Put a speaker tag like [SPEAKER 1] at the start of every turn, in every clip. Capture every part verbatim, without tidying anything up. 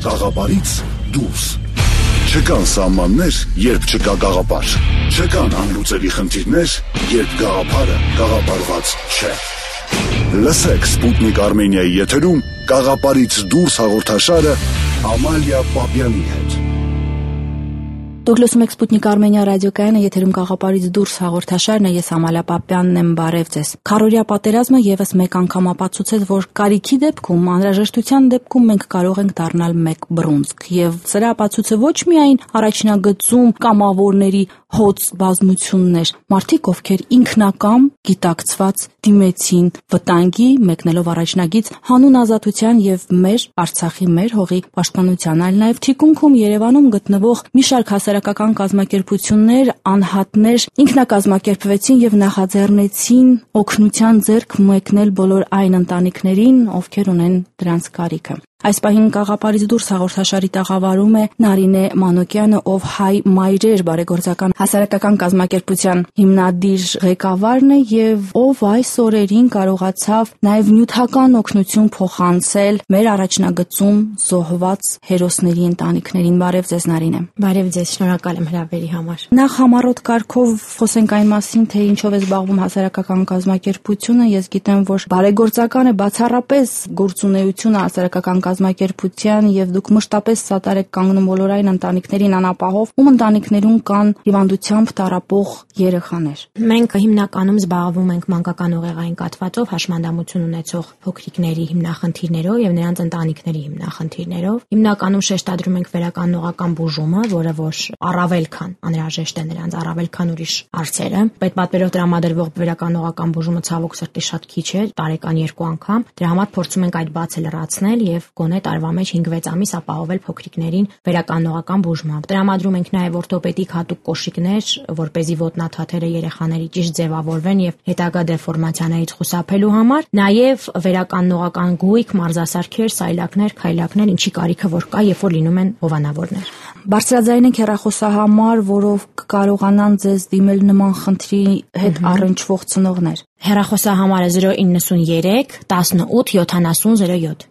[SPEAKER 1] գաղափարից դուրս։ Չկան սահմաններ, երբ չկա գաղափար։ Չկան անլուծելի խնդիրներ, երբ գաղափարը գաղափարված չէ։ Լսեք Սպուտնիկ Արմենիայի եթերում «Գաղափարից դուրս» հաղորդաշարը Ամալիա Պապյանի հետ։
[SPEAKER 2] Դուք լսում եք Սպուտնիկ Արմենիա ռադիոկայանը, եթերում «Գաղափարից դուրս» հաղորդաշարն է, ես Ամալիա Պապյանն եմ, բարև ձեզ։ Քառօրյա պատերազմը եւս մեկ անգամ ապացուցեց, որ կարիքի դեպքում, անհրաժեշտության դեպքում մենք կարող ենք դառնալ մեկ բռունցք, եւ սրա ապացույցը ոչ միայն առաջնագծում կամավորների հոծ բազմություններ, մարդիկ, ովքեր ինքնակամ գիտակցված դիմեցին վտանգի, մեկնելով առաջնագից հանուն ազատության եւ մեր Արցախի մեր հողի պաշտպանության, այլ նաեւ թիկունքում Երևանում գտնվող մի շարք հասարակական կազմակերպություններ, անհատներ ինքնակազմակերպվեցին եւ նախաձեռնեցին օգնության ձեռք մեկնել բոլոր այն ընտանիքներին, ովքեր ունեն դրանց կարիքը։ Այս պահին «Գաղափարից դուրս» հաղորդաշարի տաղավարում է Նարինե Մանոկյանը, ով Հայ Մայրեր բարեգործական հասարակական կազմակերպության հիմնադիր ղեկավարն է եւ ով այս օրերին կարողացավ նաեւ նյութական օգնություն փոխանցել մեր առաջնագծում զոհված հերոսների ընտանիքներին։ Բարև ձեզ, Նարինե։
[SPEAKER 3] Բարև ձեզ, շնորհակալ եմ հրավերի համար։
[SPEAKER 2] Նախ համառոտ կարգով խոսենք այն մասին, թե ինչով է զբաղվում հասարակական կազմակերպությունը։ Ես գիտեմ, որ բարեգործական է բացառապես գործունեությունը հասարակական կազմակերպության եւ դուք մշտապես սատար եք կանգնում բոլոր այն ընտանիքներին անապահով, ում ընտանիքներում կան հիվանդությամբ տառապող երեխաներ։
[SPEAKER 3] Մենք հիմնականում զբաղվում ենք մանկական ուղեղային կաթվածով հաշմանդամություն ունեցող փոքրիկների հիմնախնդիրներով եւ նրանց ընտանիքների հիմնախնդիրներով։ Հիմնականում շեշտադրում ենք վերականգնողական բուժումը, որը որ առավել քան անհրաժեշտ է նրանց, առավել քան ուրիշ հարցերը։ Պետպատվերով տրամադրվող վերականգնողական բուժումը ցավոք սրտի շատ քիչ է, տարեկան երկու անգամ։ Դրա համար փորձում ենք այդ բացը լրացնել եւ գոնե տարվա մեջ հինգ-վեց ամիս ապահովել փոքրիկներին վերականգնողական բուժմամբ։ Տրամադրում ենք նաև օրթոպեդիկ հատուկ կոշիկներ, որպեսզի ոտնաթաթերը երեխաների ճիշտ ձևավորվեն եւ հետագա դեֆորմացիաներից խուսափելու համար, նաև վերականգնողական գույք, մարզասարքեր, սայլակներ, քայլակներ, ինչի կարիքը որ կա, երբ որ լինում են հովանավորներ։
[SPEAKER 2] Բարձրաձայն եք հեռախոսահամար, որով կկարողանան ձեզ դիմել նման խնդրի հետ առնչվող ծնողներ։
[SPEAKER 3] Հեռախոսահամարը zero nine three eighteen seventy zero seven։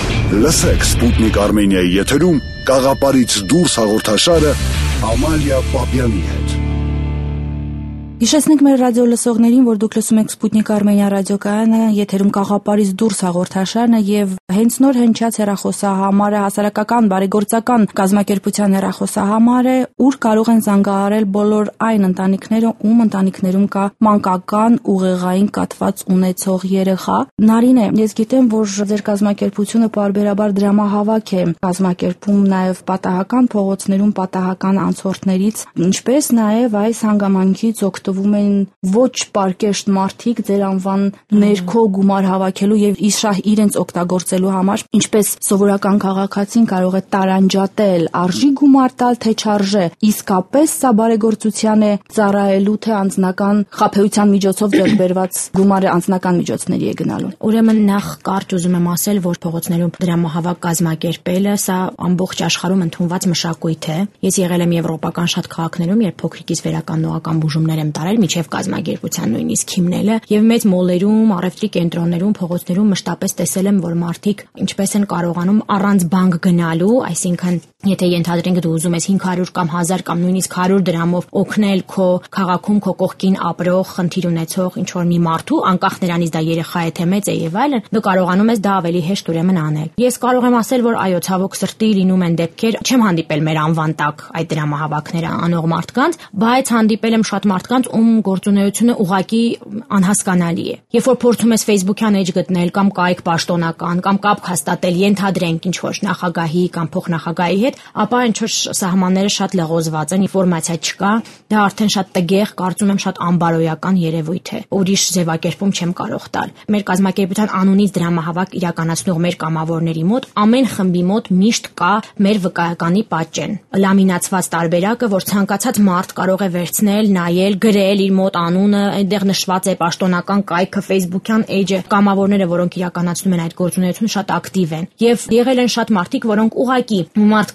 [SPEAKER 1] Լսեք Սպուտնիկ Արմենիայի եթերում «Գաղափարից դուրս» հաղորդաշարը Ամալիա Պապյանի հետ։
[SPEAKER 2] Հիշեցնենք մեր ռադիո լսողներին, որ դուք լսում եք Սպուտնիկ Արմենիա ռադիոկայանը, եթերում «Գաղափարից դուրս» հաղորդաշարն է եւ հենց նոր հնչած հեռախոսահամարը հասարակական բարեգործական կազմակերպության հեռախոսահամար է, ուր կարող են զանգահարել բոլոր այն ընտանիքները, ում ընտանիքներում կա մանկական ուղեղային կաթված ունեցող երեխա։ Նարինե, ես գիտեմ, որ ձեր կազմակերպությունը պարբերաբար դրամահավաք է կազմակերպում նաեւ պատահական փողոցներում պատահական անցորդներից, ինչպես նաեւ այս հանգամանքից օգտվում են ոչ պարկեշտ մարդիկ ձեր անվան ներքո գումար հավաքելու եւ իշահ իրենց օգտագործելու համար, ինչպես սովորական քաղաքացին կարող է տարանջատել, արժի գումար տալ, թե չարժե, իսկապես սա բարեգործության է ծառայելու, թե անձնական խաբեության միջոցով ձեռք բերված գումարը անձնական միջոցների է գնալու։
[SPEAKER 3] Ուրեմն նախ կարճ ուզում եմ ասել, որ փողոցներում դրամահավաք կազմակերպելը սա ամբողջ աշխարհում ընդունված մշակույթ է։ Ես եղել եմ եվրոպական շատ քաղաքներում, երբ փոքրիկից վերականգնողական բուժումներ եմ տարել միջև կազմակերպության նույնիսկ հիմնելը եւ մեծ մոլերում, առևտրի կենտրոններում, փողոցներում մշտապես տեսել եմ, որ մարդիկ ինչպես են կարողանում առանց բանկ գնալու, այսինքն եթե ենթադրենք դու ուզում ես հինգ հարյուր կամ հազար կամ նույնիսկ հարյուր դրամով օգնել քո քաղաքում քո կողքին ապրող խնդիր ունեցող ինչ որ մի մարդու, անկախ նրանից դա երեխա է թե մեծ է եւ այլն, դու կարողանում ես դա ավելի հեշտ ուրեմն անել։ Ես կարող եմ ասել, որ այո, ցավոք սրտի լինում են դեպքեր, չեմ հանդիպել մեր անվան տակ այդ դրամահավաքները անող մարդկանց, բայց հանդիպել եմ շատ մարդկանց, ում գործունեությունը ուղղակի անհասկանալի է։ Երբ որ փորձում ես Facebook-յան էջ գտնել կամ կայք պաշտոնական կամ կապ հաստատել, ենթադրենք ինչ որ նախագահի կամ փոխնախագահի հետ, ապա ինչ որ սահմանները շատ լղոզված են, ինֆորմացիա չկա, դա արդեն շատ տգեղ, կարծում եմ շատ անբարոյական երևույթ է։ Ուրիշ ձևակերպում չեմ կարող տալ։ Մեր կազմակերպության անունից դրամահավաք իրականացնող մեր կամավորների մոտ ամեն խմբի մոտ միշտ կա մեր վկայականի պատճեն, լամինացված տարբերակը, որ ցանկացած մարդ կարող է վերցնել, նայել, գրել իր մոտ անունը, այնտեղ նշված է պաշտոնական կայքը, Facebook-յան էջը, կամավորները, որոնք իրականացնում են այդ գործունեությունը, շատ ակտիվ են։ Եվ եղել են շատ մարդիկ, որոնք ուղակի մարդ կա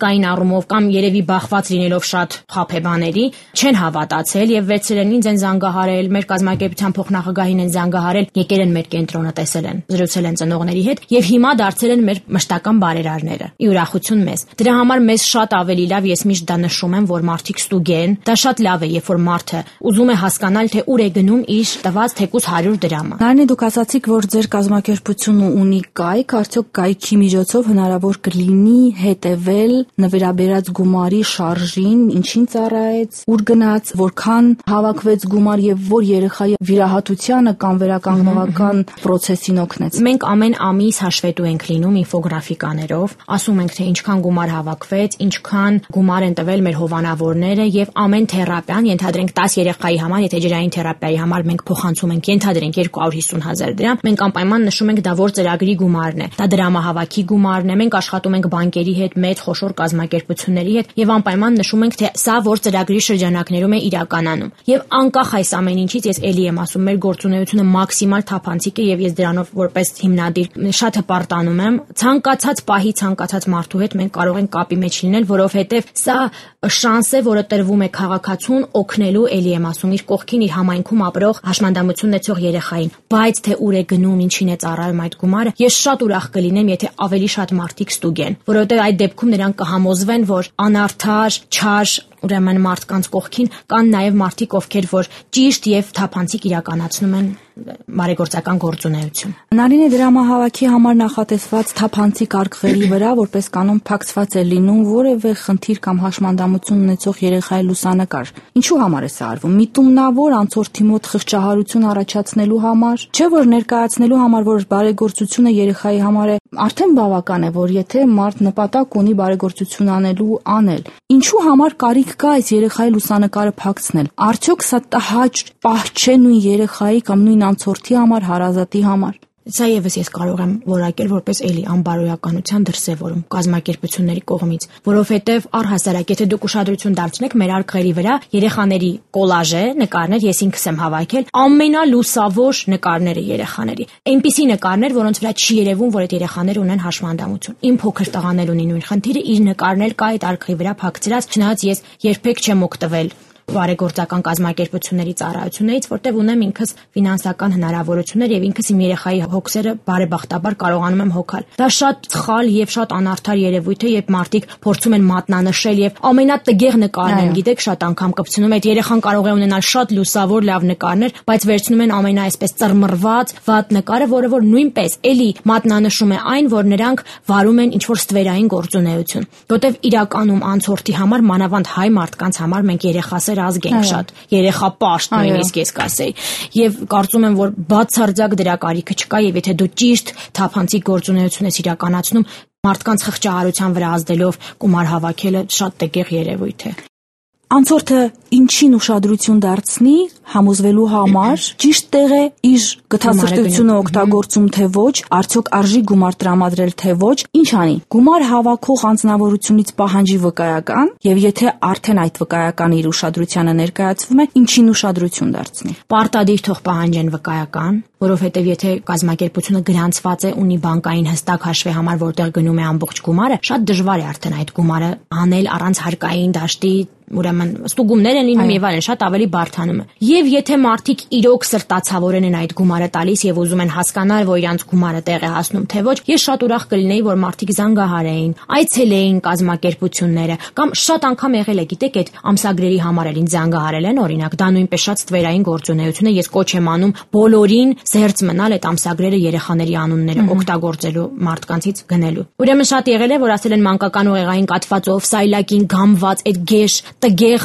[SPEAKER 3] ֆիզիկային առումով կամ երևի բախված լինելով շատ խաբեբաների չեն հավատացել եւ վերցրել են ինձ են զանգահարել, մեր կազմակերպության փոխնախագահին են զանգահարել, եկել են մեր կենտրոնը, տեսել են, զրուցել են ծնողների հետ եւ հիմա դարձել են մեր մշտական բարերարները։ Ի ուրախություն մեզ։ Դրա համար մեզ շատ ավելի լավ, ես միշտ դա նշում եմ, որ մարդիկ ստուգեն, դա շատ լավ է, երբ որ մարդը ուզում է հասկանալ, թե ուր է գնում իր տված թեկուզ հարյուր դրամը։
[SPEAKER 2] Նարինե, դուք ասացիք, որ ձեր կազմակերպությունը ունի կայք, արդյոք կայքի միջոցով հնարավոր կլինի հետևել նվիրաբերած գումարի շարժին, ինչին ծառայեց, ուր գնաց, որքան հավաքվեց գումար եւ որ երեխայի վիրահատությանը կամ վերականգնողական process-ին օգնեց։
[SPEAKER 3] Մենք ամեն ամիս հաշվետու ենք լինում ինֆոգրաֆիկաներով, ասում ենք, թե ինչքան գումար հավաքվեց, ինչքան գումար են տվել մեր հովանավորները եւ ամեն թերապիան, ենթադրենք դես երեխայի համար, եթե ջրային թերապիայի համար մենք փոխանցում ենք, ենթադրենք երկու հարյուր հիսուն հազար դրամ, մենք անպայման նշում ենք դա որ ծրագրի գումարն է, դա դրամահավաքի գումարն է, մենք աշխատում ենք բանկերի հետ, մեծ խոշոր կազմակերպությունների հետ եւ անպայման նշում ենք, թե սա որ ծրագրի շրջանակներում է իրականանում։ Եվ անկախ այս ամեն ինչից ես ելի եմ ասում, մեր գործունեությունը մաքսիմալ թափանցիկ է եւ ես դրանով որպես հիմնադիր շատ հպարտանում եմ։ Ցանկացած պահի ցանկացած մարդու հետ մենք կարող ենք կապի մեջ լինել, որովհետեւ սա շանս է, որը տրվում է քաղաքացուն օգնելու, ելի եմ ասում, իր կողքին իր համայնքում ապրող հաշմանդամություն ունեցող երեխային։ Բայց թե ուր է գնում, ինչին է ծառայում այդ գումարը, ես շատ ուրախ կլինեմ, եթե ավելի շատ մարդիկ ստուգեն, որովհետեւ այդ դեպքում նրանք կհամոզվեն, որ անարդար, չար ուրեմն մարդկանց կողքին կան նաև մարդիկ, ովքեր որ ճիշտ եւ թափանցիկ իրականացնում են բարեգործական գործունեություն։
[SPEAKER 2] Նարինե, դրամահավաքի համար նախատեսված թափանցիկ արկղերի վրա որպես կանոն փակցված է լինում որևէ խնդիր կամ հաշմանդամություն ունեցող երեխայի լուսանկար։ Ինչու համար է սա արվում։ Միտումնավոր անցորդի մոտ խղճահարություն առաջացնելու համար, չէ՞ որ ներկայացնելու համար, որ բարեգործությունը երեխայի համար է արդեն բավական է, որ եթե մարդ նպատակ ունի բարեգործություն անելու անել։ Ինչու համար կարիք կա այս երեխայի լուսանկարը փակցնել։ Արդյոք սա տհաճ պահ չէ նույն երեխայի կամ նույն անցորդի համար, հարազատի համար։
[SPEAKER 3] Սա եւս ես կարող եմ որակել որպես էլի անբարոյականության դրսևորում կազմակերպությունների կողմից, որովհետեւ առհասարակ եթե դուք ուշադրություն դարձնեք մեր արկղերի վրա երեխաների կոլաժ է, նկարներ, ես ինքս եմ հավաքել, ամենալուսավոր նկարները երեխաների։ Այնպիսի նկարներ, որոնց վրա չի երևում, որ այդ երեխաները ունեն հաշմանդամություն։ Իմ փոքր տղան էլ ունի նույն խնդիրը, իր նկարն էլ կա այդ արկղի վրա փակցրած, չնայած ես երբեք չեմ օգտվել բարեգործական կազմակերպությունների ծառայություններից, որտեղ ունեմ ինքս ֆինանսական հնարավորություններ եւ ինքս իմ երեխայի հոգսերը բարեբախտաբար կարողանում եմ հոգալ։ Դա շատ սխալ եւ շատ անարդար երևույթ է, երբ մարդիկ փորձում են մատնանշել եւ ամենատգեղ նկարն են, գիտեք, շատ անգամ կպցնում այդ երեխան կարող է ունենալ շատ լուսավոր լավ նկարներ, բայց վերցնում են ամենա այսպես ծռմռված վատ նկարը, որը որ նույնպես էլի մատնանշում է այն, որ նրանք վարում են ինչ որ ստվերային գործունեություն, որտեղ իրականում անցորդի համար, մանավանդ հայ մարդկանց համար մենք երեխասեր ազգ ենք շատ, երեխապաշտ նույնիսկ ես կասեի, եւ կարծում եմ, որ բացարձակ դրա կարիքը չկա եւ եթե դու ճիշտ թափանցիկ գործունեություն ես իրականացնում, մարդկանց խղճահարության վրա ազդելով գումար հավաքելը շատ տգեղ երևույթ է։
[SPEAKER 2] Անցորդը ինչին ուշադրություն դարձնի համոզվելու համար, ճիշտ տեղ է իր գթասրտությունը օգտագործում թե ոչ, արդյոք արժի գումար տրամադրել թե ոչ, ինչ անի։ Գումար հավաքող անձնավորությունից պահանջի վկայական, եւ եթե արդեն այդ վկայականը իր ուշադրությանը ներկայացվում է, ինչին ուշադրություն դարձնի։
[SPEAKER 3] Պարտադիր թող պահանջեն վկայական, որովհետեւ եթե կազմակերպությունը գրանցված է, ունի բանկային հստակ հաշվի համար, որտեղ գնում է ամբողջ գումարը, շատ դժվար է արդեն այդ գումարը անել առանց հարկային դաշտի ուրեմն ստուգումներ են լինում եւ այլն, շատ ավելի բարդանում է։ Եվ եթե մարդիկ իրոք սրտացավորեն են այդ գումարը տալիս եւ ուզում են հասկանալ, որ իրանց գումարը տեղ է հասնում թե ոչ, ես շատ ուրախ կլինեի, որ մարդիկ զանգահարեին, այցելեին կազմակերպությունները, կամ շատ անգամ եղել է, գիտեք, այդ ամսագրերի համար էլ ինձ զանգահարել են, օրինակ, դա նույնպես շատ ստվերային գործունեություն է, ես կոչ եմ անում բոլորին զերծ մնալ այդ ամսագրերը երեխաների անունները օգտագործելու մարդկանցից գնելու։ Ուրեմն շատ եղել է, որ ասել են մանկական ուղեղային կաթվածով, սայլակին գամված այդ գեշ տգեղ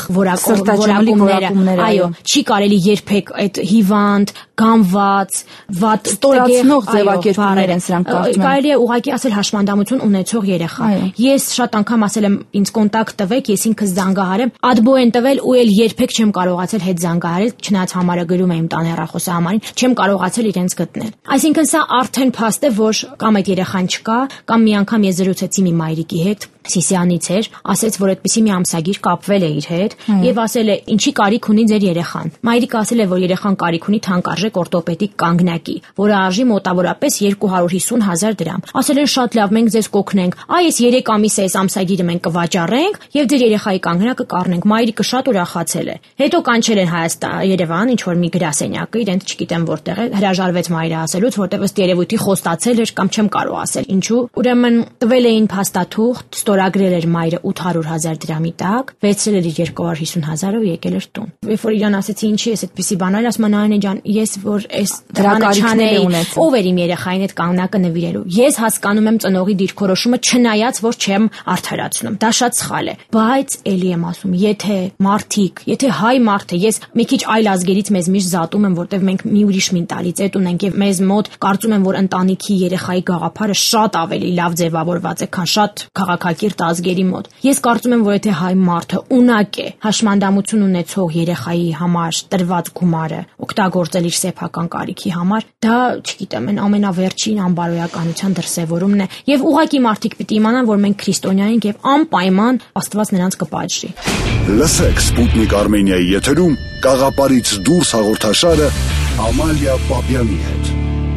[SPEAKER 3] որակումները, այո, չի կարելի երբեք այդ հիվանդ, գամված, վատ
[SPEAKER 2] ստորացնող ձևակերպումներ են սրանք կարծում եմ։
[SPEAKER 3] Կարելի է ուղղակի ասել հաշմանդամություն ունեցող երեխա։ Ես շատ անգամ ասել եմ ինձ կոնտակտ տվեք, ես ինքս զանգահարեմ, ադբո են տվել ու էլ երբեք չեմ կարողացել հետ զանգահարել, չնայած համարը գրում եմ տան հեռախոսի համարին, չեմ կարողացել իրենց գտնել։ Այսինքն սա արդեն փաստ է, որ կամ այդ երեխան չկա, կամ մի անգամ ես զրուցեցի մի մայրիկի հետ, Սիսյանից էր, ասեց, որ այդպիսի մի ամսագիր կապվել է իր հետ եւ ասել է, ինչի կարիք ունի ձեր երեխան։ Մայրիկը ասել է, որ երեխան կարիք ունի թանկարժեք թանկարժեք օրթոպեդիկ կանգնակի, որը արժի մոտավորապես երկու հարյուր հիսուն հազար դրամ։ Ասել են շատ լավ, մենք ձեզ կօգնենք։ Այ ես երեք ամիս է այս ամսագիրը մենք կվաճառենք եւ ձեր երեխայի կանգնակը կառնենք։ Մայրիկը շատ ուրախացել է։ Հետո կանչել են Հայաստան, Երևան, ինչ որ մի գրասենյակը, իրենց չգիտեմ որտեղ է, հրաժարվեց մայրը ասելուց, որտեղ ըստ երևույթի խոստացել էր կամ չեմ կարող ասել ինչու։ Ուրեմն տվել էին փաստաթուղթ, ստորագրել էր մայրը ութ հարյուր հազար դրամի տակ, վերցրել էր իր երկու հարյուր հիսուն հազարով եկել էր տուն։ Երբ որ իրան ասեցի ինչի ես այդպեսի բան արել, ասում Նարինե ջան, ես որ այս դրանը չանեի, ով էր իմ երեխային այդ կանգնակը նվիրելու։ Ես հասկանում եմ ծնողի դիրքորոշումը, չնայած որ չեմ արդարացնում։ Դա շատ սխալ է, բայց էլի եմ ասում, եթե մարդիկ, եթե հայ մարդը, ես մի քիչ այլ ազգերից մեզ միշտ զատում եմ, որտեղ մենք մի ուրիշ մենտալիտետ ունենք եւ մեզ մոտ կարծում եմ, որ ընտանիքի երեխայի գաղափարը շատ ավելի լավ ձևավորված է, քան շատ քաղաքակիրթ ազգերի մոտ։ Ես կարծում եմ, որ եթե հայ մարդը ունակ է հաշմանդամություն ունեցող երեխայի համար տրված գումարը օգտագործել իր սեփական կարիքի համար, դա, չգիտեմ, այն ամենավերջին անբարոյականության դրսևորումն է եւ ուղղակի մարդիկ պիտի իմանան, որ մենք քրիստոնյա ենք եւ անպայման Աստված նրանց կպատժի։
[SPEAKER 1] Լսեք Սպուտնիկ Արմենիայի եթերում Կաղապարից դուրս հաղորդաշարը Ամալիա Պապյանի հետ։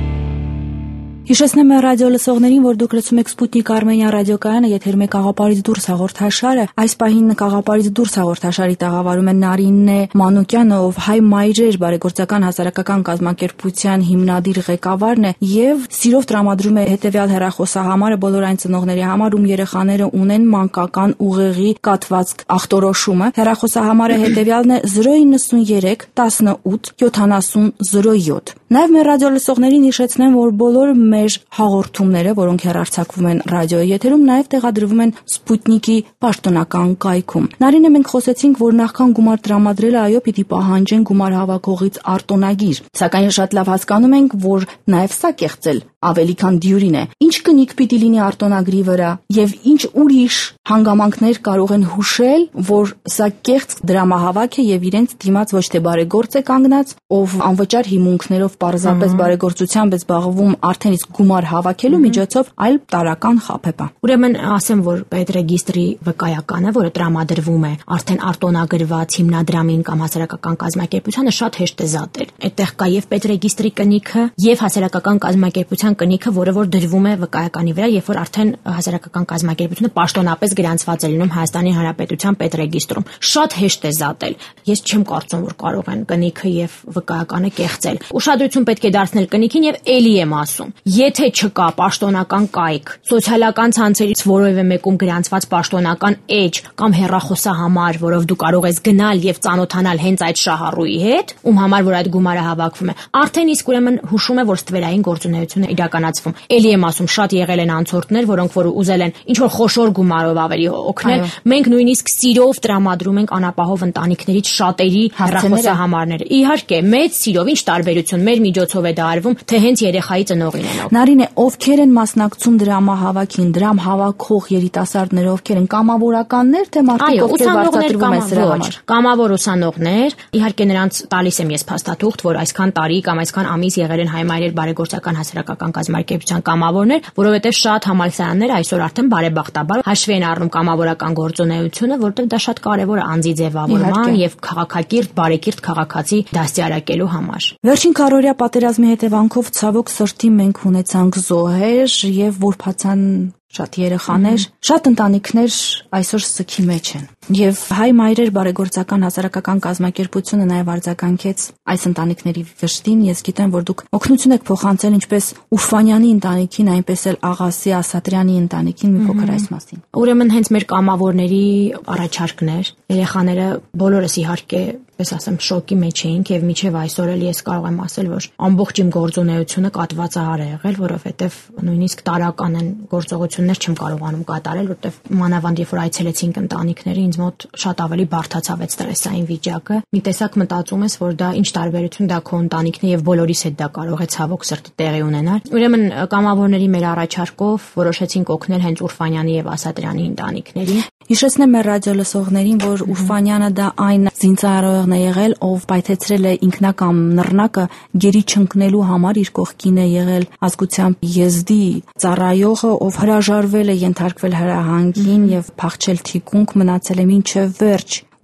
[SPEAKER 2] Հիշեցնեմ մեր ռադիո լսողներին, որ դուք լսում եք Սպուտնիկ Արմենիա ռադիոկայանը, եթերում է Կաղապարից դուրս հաղորդաշարը։ Այս պահին Կաղապարից դուրս հաղորդաշարի տաղավարում է Նարինե Մանուկյանը, ով Հայ Մայրեր բարեգործական հասարակական կազմակերպության հիմնադիր ղեկավարն է եւ սիրով տրամադրում է հետեւյալ հեռախոսահամարը բոլոր այն ծնողների համար, ում երեխաները ունեն մանկական ուղեղի կաթվածք ախտորոշումը։ Հեռախոսահամարը հետեւյալն է զրո իննսուն երեք տասնութ յոթանասուն զրո յոթ։ Նաեւ մեր ռադիո լսողներին հիշեցնեմ, որ բոլոր մեր հաղորդումները, որոնք հեռարձակվում են ռադիոյի եթերում, նաև տեղադրվում են Սպուտնիկի պաշտոնական կայքում։ Նարինե, մենք խոսեցինք, որ նախքան գումար տրամադրելը այո պիտի պահանջեն գումար հավաքողից արտոնագիր, սակայն շատ լավ հասկանում ենք, որ նաև սա կեղծել ավելի քան դյուրին է։ Ինչ կնիք պիտի լինի արտոնագրի վրա եւ ինչ ուրիշ հանգամանքներ կարող են հուշել, որ սա կեղծ դրամահավաք է եւ իրենց դիմաց ոչ թե բարեգործ է կանգնած, ով անվճար հիմունքներով պարզապես բարեգործությամբ է զբաղվում արդեն իսկ գումար հավաքելու միջոցով, այլ տարական խաբեբա։ Ուրեմն
[SPEAKER 3] ասեմ, որ պետրեգիստրի վկայականը, որը տրամադրվում է արդեն արտոնագրված հիմնադրամին կամ հասարակական կազմակերպությանը, շատ հեշտ է զատել։ Այդտեղ կա եւ պետրեգիստրի կնիքը եւ հասարակական կազմակերպության կնիքը, որը որ դրվում է վկայականի վրա, երբ որ արդեն հասարակական կազմակերպությունը պաշտոնապես գրանցված է լինում Հայաստանի Հանրապետության պետրեգիստրում։ Շատ հեշտ է զատել։ Ես չեմ կարծում, որ կարող են կնիքը եւ վկայականը կեղծել։ Ուշադրություն պետք է դարձնել կնիքին եւ էլի եմ ասում, եթե չկա պաշտոնական կայք, սոցիալական ցանցերից որևէ մեկում գրանցված պաշտոնական էջ կամ հեռախոսահամար, որով դու կարող ես գնալ եւ ծանոթանալ հենց այդ շահառուի հետ, ում համար որ այդ գումարը հավաքվում է, արդեն իսկ ուրեմն հուշում է, որ ստվերային գործունեություն է իրականացվում։ Էլի եմ ասում, շատ եղել են անցորդներ, որոնք որ ուզել են ինչ որ խոշոր գումարով ավելի օգնել։ Մենք նույնիսկ սիրով տրամադրում ենք անապահով ընտանիքներից շատերի հեռախոսահամարները։ Իհարկե, մեծ սիրով, ինչ տարբերություն, մեր միջոցով է դա արվում, թե հենց երեխայի ծնողին են օգնում։
[SPEAKER 2] Նարինե, ովքեր են մասնակցում դրամահավաքին, դրամ հավաքող երիտասարդները, ովքեր են կամավորականներ, թե մարդիկ, ովքեր վարձատրվում են սրա համար։
[SPEAKER 3] Կամավոր ուսանողներ, իհարկե նրանց տալիս եմ ես փաստաթուղթ, որ այսքան տարի կամ այսքան ամիս եղել են Հայ Մայրեր բարեգործական հասարակական կազմակերպության կամավորներ, որովհետև շատ համալսարաններ այսօր արդեն բարեբախտաբար հաշվի են առնում կամավորական գործունեությունը, որտեղ դա շատ կարևոր է անձի ձևավորման եւ քաղաքակիրթ, բարեկիրթ քաղաքացի դաստիարակելու համար։
[SPEAKER 2] Վերջին քառօրյա պատերազմի հետևանքով ցավոք սրտի մենք ունեցանք զոհեր եւ որբացան շատ երեխաներ, շատ ընտանիքներ այսօր սքի մեջ են։ Եվ Հայ Մայրեր բարեգործական հասարակական կազմակերպությունը նաև արձագանքեց այս ընտանիքների վշտին։ Ես գիտեմ, որ դուք օգնություն եք փոխանցել ինչպես Ուրֆանյանի ընտանիքին, այնպես էլ Աղասի Ասատրյանի ընտանիքին, մի փոքր այս մասին։
[SPEAKER 3] Ուրեմն հենց մեր կամավորների առաջարկներ, երեխաները բոլորս իհարկե պես ասեմ շոկի մեջ էինք եւ միջև այսօր էլ ես կարող եմ ասել, որ ամբողջ իմ գործունեությունը կատվածահար է եղել, որովհետեւ նույնիսկ տարական են գործողություններ չեմ կարողանում կատարել, որովհետեւ մանավանդ երբ որ այցելեցինք ընտանիքները, ինձ մոտ շատ ավելի բարդացավ այդ ստրեսային վիճակը։ Մի տեսակ մտածում ես, որ դա ինչ տարբերություն, դա քո ընտանիքն է եւ բոլորիս հետ դա կարող է ցավոք սրտի տեղի ունենալ։ Ուրեմն կամավորների մեր առաջարկով որոշեցինք օգնել հենց Ուրֆանյանի եւ Ասատրյանի ընտանիքներին։
[SPEAKER 2] Հիշեցնեմ մեր ռադիո լսողներին, որ Ուրֆանյանը դա այն զինծառայողն է եղել, ով պայթեցրել է ինքնակամ նռնակը գերի չընկնելու համար, իր կողքին է եղել ազգությամբ եզդի ծառայողը, ով հրաժարվել է ենթարկվել հրահանգին եւ փախչել թիկունք, մնացել է մինչեւ վերջ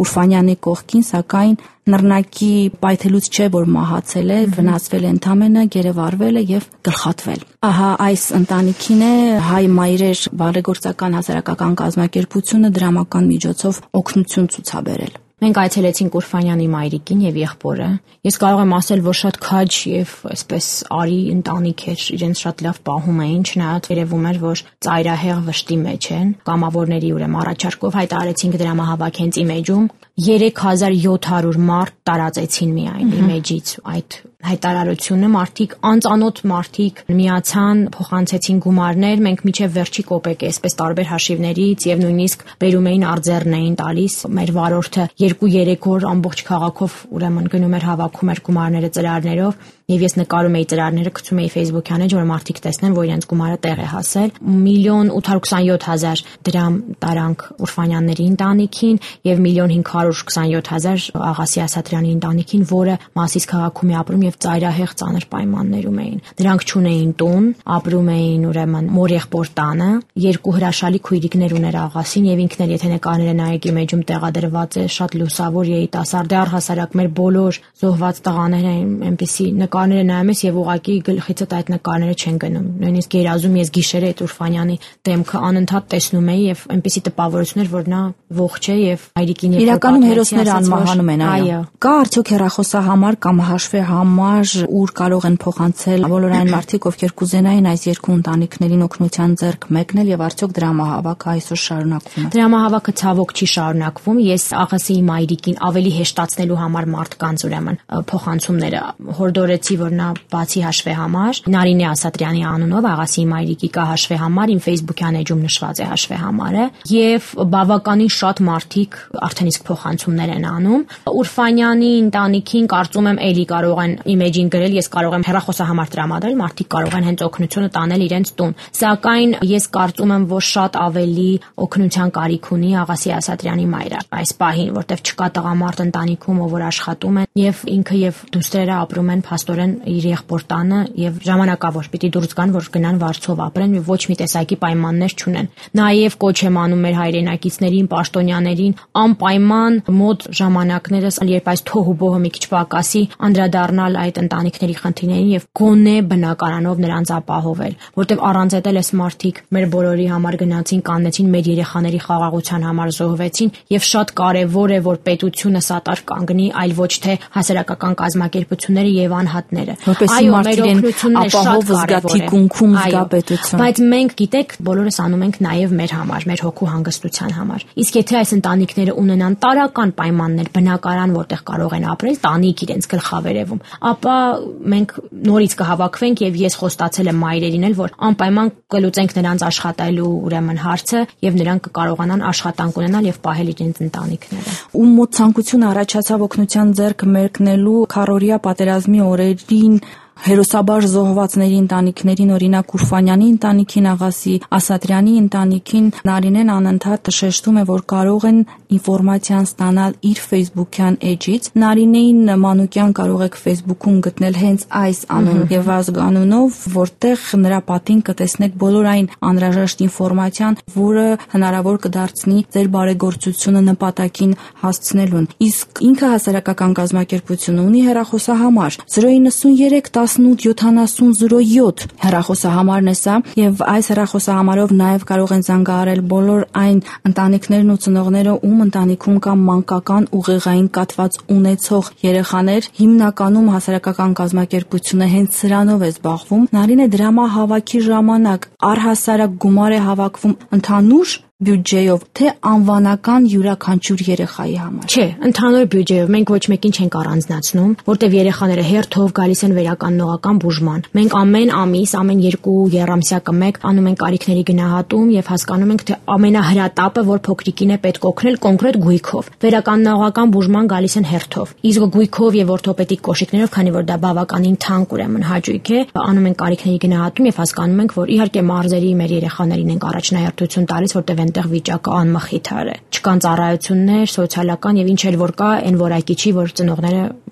[SPEAKER 2] Ուրֆանյանի կողքին, սակայն նռնակի պայթելուց չէ, որ մահացել է, վնասվել է ընդամենը, գերեվարվել է եւ գլխատվել։ Ահա այս ընտանիքին է հայ մայրեր բարեգործական հասարակական կազմակերպությունը դրամական միջոցով օգնություն ցուցաբերել։
[SPEAKER 3] Մենք այցելեցինք Ուրֆանյանի մայրիկին եւ եղբորը։ Ես կարող եմ ասել, որ շատ քաջ եւ այսպես արի ընտանիք էր, իրենց շատ լավ պահում էին, չնայած երևում էր, որ ծայրահեղ վշտի մեջ են։ Կամավորների ուրեմն առաջարկով հայտարարեցինք դրամահավաք հենց իմեջում երեք հազար յոթ հարյուր մարդ տարածեցին միայն իմեջից այդ հայտարարությունը, մարդիկ անծանոթ մարդիկ միացան, փոխանցեցին գումարներ, մենք միջև վերջի կոպեկ էսպես տարբեր հաշիվներից եւ նույնիսկ բերում էին արձերն էին տալիս։ Մեր վարորդը երկու-երեք օր ամբողջ քաղաքով ուրեմն գնում էր հավաքում էր գումարները ծրարներով եւ ես նկարում էի ծրարները, գցում էի Facebook-յան էջ, որ մարդիկ տեսնեն, որ իրենց գումարը տեղ է հասել։ միլիոն ութ հարյուր քսանյոթ հազար դրամ տարանք Ուրֆանյանների ընտանիքին եւ միլիոն հինգ հարյուր քսանյոթ հազար Աղասի Ասատրյանի ընտանիքին, որը Մասիս քաղաքում է ապրում եւ ծայրահեղ ծանր պայմաններում էին։ Դրանք չունեին տուն, ապրում էին ուրեմն մոր-եղբոր տանը, երկու հրաշալի քույրիկներ ուներ Աղասին եւ ինքն էլ եթե նկարները նայեք իմեջում տեղադրված է, շատ լուսավոր երիտասարդ, առհասարակ մեր բոլոր զոհված տղաները այնպեսի նկարները նայում ես եւ ուղակի գլխիցդ այդ նկարները չեն գնում։ Նույնիսկ երազում ես գիշերը այդ Ուրֆանյանի դեմքը անընդհատ տեսնում էի եւ այնպեսի տպավորություն էր, որ նա ողջ է եւ հայրիկին եւ
[SPEAKER 2] իրականում հերոսները անմահանում են, այո։ Կա արդյոք հեռախոսահամար կամ հաշվի համար, ուր կարող են փոխանցել բոլոր այն մարդիկ, ովքեր կուզենային այս երկու ընտանիքներին օգնության ձեռք մեկնել եւ արդյոք դրամահավաքը այսօր շարունակվում է։
[SPEAKER 3] Դրամահավաքը ցավոք չի շարունակվում։ Ես Աղասիի մայրիկին ավելի հեշտացնելու համար մարդկանց ուրեմն փոխանցումները հորդորեցի, որ նա բացի հաշվի համար Նարինե Ասատրյանի անունով Աղասիի մայրիկի կա հաշվի համար, իմ Facebook-յան էջում նշված է հաշվի համարը եւ բավականին շատ մարդիկ արդեն իսկ փոխանցումներ են անում։ Ուրֆանյանի ընտանիքին կարծում եմ էլի կարող են իմեջին գրել, ես կարող եմ հեռախոսահամար տրամադրել, մարդիկ կարող են հենց օգնությունը տանել իրենց տուն։ Սակայն ես կարծում եմ, որ շատ ավելի օգնության կարիք ունի Աղասի Ասատրյանի մայրը այս պահին, որտեվ չկա տղամարդ ընտանիքում, ով որ աշխատում է եւ ինքը եւ դուստրերը ապրում են փաստորեն իր եղբոր տանը եւ ժամանակավոր պիտի դուրս գան, որ գնան Վարչով ապրեն եւ ոչ մի տեսակի պայմաններ չունեն։ Նաեւ կոչ եմ անում մեր հայրենակիցներին, պաշտոնյաներին անպայման մոտ ժամանակներս, երբ այս թոհուբոհը մի քիչ պակասի, անդրադառնալ այդ ընտանիքների խնդիրներին եւ գոնե բնակարանով նրանց ապահովել, որտեւ առանց այդ էլ էս մարդիկ մեր բոլորի համար գնացին, կանեցին, մեր երեխաների խաղաղության համար զոհվեցին եւ շատ կարեւոր է, որ պետությունը սատար կանգնի, այլ ոչ թե հասարակական կազմակերպությունները եւ անհատները։
[SPEAKER 2] Այո, մեր օգնությունն է շատ կարեւոր է պետություն։
[SPEAKER 3] Բայց մենք գիտեք, բոլորս անում ենք նաեւ մեր համար, մեր հոգու հանգստության համար։ Իսկ եթե այս ընտանիքները ունենան տարական պայմաններ, բնակարան, որտեղ կարող են ապրել, տանիք իրենց գլխավերևում, ապա մենք նորից կհավաքվենք եւ ես խոստացել եմ մայրերին էլ, որ անպայման կլուծենք նրանց աշխատելու ուրեմն հարցը եւ նրանք կկարողանան աշխատանք ունենալ եւ պահել իրենց ընտանիքները։
[SPEAKER 2] Ու մոտ ցանկություն առաջացավ օգնության ձեռք մեկնելու քարորիա պատերազմի օրերին հերոսաբար զոհվածների ընտանիքներին, օրինակ Ուրֆանյանի ընտանիքին, Աղասի Ասատրյանի ընտանիքին Նարինեն անընդհատ շեշտում է, որ կարող են ինֆորմացիան ստանալ իր Facebook-յան էջից։ Նարինեին Մանուկյան կարող եք Facebook-ում գտնել հենց այս անուն եւ ազգանունով, որտեղ նրա պատին կտեսնեք բոլոր այն անհրաժեշտ ինֆորմացիան, որը հնարավոր կդարձնի ձեր բարեգործությունը նպատակին հասցնելուն։ Իսկ ինքը հասարակական կազմակերպություն ունի հեռախոսահամար զրո իննսուն երեք տասնութ յոթանասուն զիրո յոթ հեռախոսահամարն է սա եւ այս հեռախոսահամարով նաեւ կարող են զանգահարել բոլոր այն ընտանիքներն ու ծնողները, ում ընտանիքում կա մանկական ուղեղային կաթված ունեցող երեխաներ։ Հիմնականում հասարակական կազմակերպությունը հենց սրանով է զբաղվում։ Նարինե դրամահավաքի ժամանակ առհասարակ գումար է հավաքվում ընդհանուր բյուջեով, թե անվանական յուրաքանչյուր երեխայի համար։
[SPEAKER 3] Չէ, ընդհանուր բյուջեով մենք ոչ մեկին չենք առանձնացնում, որտեղ երեխաները հերթով գալիս են վերականգնողական բուժման։ Մենք ամեն ամիս, ամեն երկու եռամսյակը մեկ անում ենք կարիքների գնահատում եւ հասկանում ենք, թե ամենահրատապը, որ փոքրիկին է պետք օգնել կոնկրետ գույքով։ Վերականգնողական բուժման գալիս են հերթով։ Իսկ գույքով եւ օրթոպեդիկ կոշիկներով, քանի որ դա բավականին թանկ ուրեմն հաճույք է, անում ենք կարիքների գնահատում եւ հասկանում ենք, որ իհարկե մարզերի մեր երեխաներին ենք առաջնահերթություն տալիս, որտեղ այնտեղ վիճակը անմխիթար է։ Չկան ծառայություններ, սոցիալական եւ ինչ էլ որ կա, այն որակի չի, որ ծնողները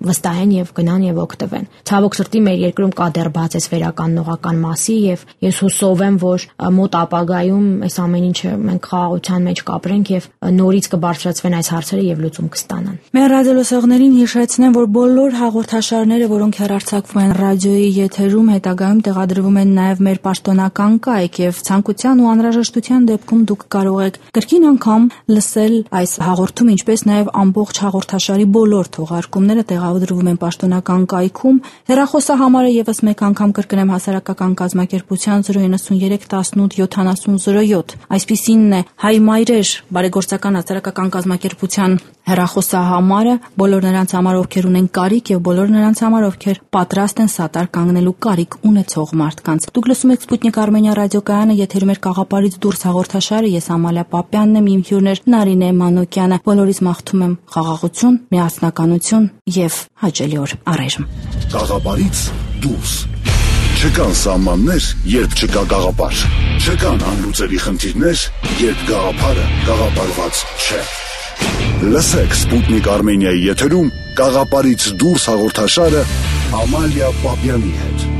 [SPEAKER 3] վստահեն եւ գնան եւ օգտվեն։ Ցավոք սրտի մեր երկրում կա դեռ բացես վերականգնողական մասի եւ ես հուսով եմ, որ մոտ ապագայում այս ամեն ինչը մենք խաղաղության մեջ կապրենք եւ նորից կբարձրացվեն այս հարցերը եւ լուծում կստանան։
[SPEAKER 2] Մեր ռադիոլսողներին հիշեցնեմ, որ բոլոր հաղորդաշարները, որոնք հեռարձակվում են ռադիոյի եթերում, հետագայում տեղադրվում են նաեւ մեր պաշտոնական կայք եւ ցանկության ու անհրաժեշտության դեպքում դուք կարող եք կրկին անգամ լսել այս հաղորդումը, ինչպես նաեւ ամբողջ հաղորդաշարի բոլոր թողարկումները տեղադրվում են պաշտոնական կայքում։ Հեռախոսահամարը եւս մեկ անգամ կրկնեմ հասարակական կազմակերպության զրո իննսուն երեք տասնութ յոթանասուն զրո յոթ։ Այսպիսինն է Հայ մայրեր բարեգործական հասարակական կազմակերպության հեռախոսահամարը բոլոր նրանց համար, ովքեր ունեն կարիք եւ բոլոր նրանց համար, ովքեր պատրաստ են սատար կանգնելու կարիք ունեցող մարդկանց։ Դուք լսում եք Սպուտնիկ Արմենիա ռադիոկայանը, եթերում է Կաղապարից դուրս հաղորդաշարը, ես Ամալիա Պապյանն եմ, իմ հյուրն է Նարինե Մանուկյանը։ Բոլորիս մաղթում եմ խաղաղություն, միասնականություն եւ հաճելի օր առայժմ։
[SPEAKER 1] Կաղապարից դուրս չկան սահմաններ, երբ չկա գաղափար։ Չկան անլուծելի խնդիրներ, երբ գաղափարը գաղափարված չէ։ Լսեք Սպուտնիկ Արմենիայի եթերում Կաղապարից դուրս հաղորդաշարը Ամալիա Պապյանի հետ։